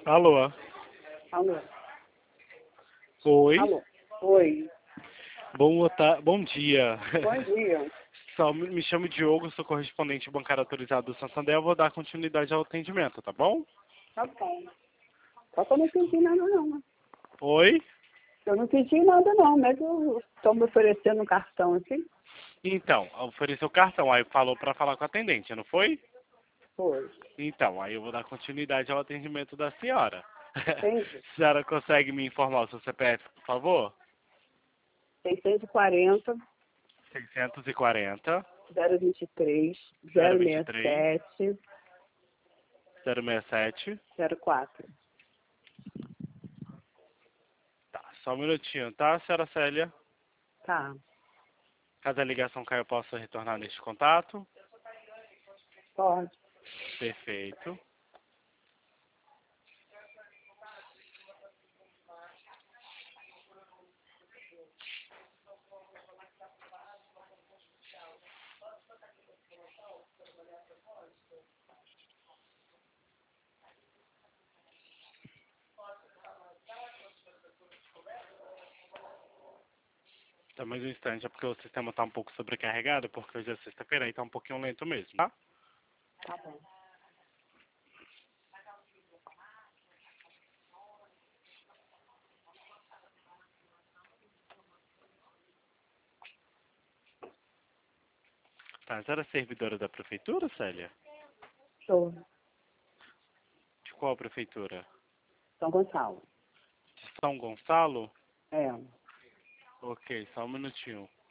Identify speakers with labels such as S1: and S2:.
S1: Alô?
S2: Alô?
S1: Oi?
S2: Alô? Oi.
S1: Bom dia.
S2: Bom dia.
S1: Só me chamo Diogo, sou correspondente bancário autorizado do Santander. Eu vou dar continuidade ao atendimento, tá bom?
S2: Tá bom. Só que eu não pedi nada não, né?
S1: Oi?
S2: Eu não pedi nada não, mas eu estou me oferecendo um cartão aqui.
S1: Então, ofereceu o cartão, aí falou pra falar com a atendente, não foi?
S2: Foi.
S1: Então, aí eu vou dar continuidade ao atendimento da senhora.
S2: Entendi.
S1: A senhora consegue me informar o seu CPF, por favor?
S2: 640
S1: 640
S2: 023
S1: 023
S2: 067
S1: 067.
S2: 04.
S1: Tá, só um minutinho, tá, senhora Célia?
S2: Tá.
S1: Caso a ligação caia, eu posso retornar neste contato?
S2: Pode.
S1: Perfeito. Tá, mais um instante, é porque o sistema está um pouco sobrecarregado, porque hoje é sexta-feira, aí tá um pouquinho lento mesmo, tá?
S2: Tá bom.
S1: Tá, você era servidora da prefeitura, Célia?
S2: Show.
S1: De qual prefeitura?
S2: São Gonçalo.
S1: De São Gonçalo?
S2: É.
S1: Ok, só um minutinho.